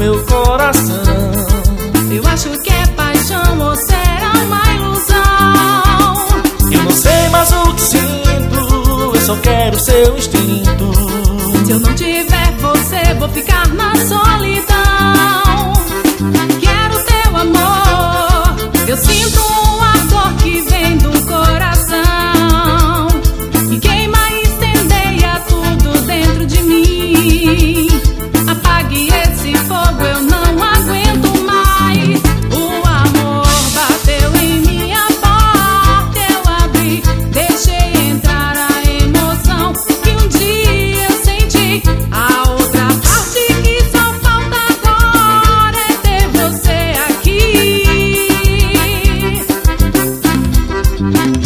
meu coração. Eu acho que é paixão ou será uma ilusão. Eu não sei mais o que sinto, eu só quero seu instinto. Se eu não tiver você, vou ficar na solidão. Quero teu amor, eu sinto uma dor que vem do coração e queima e incendeia tudo dentro de mim. Apague esse fogo, eu não aguento mais. O amor bateu em minha porta, eu abri, deixei entrar a emoção que um dia eu senti. A outra parte que só falta agora é ter você aqui.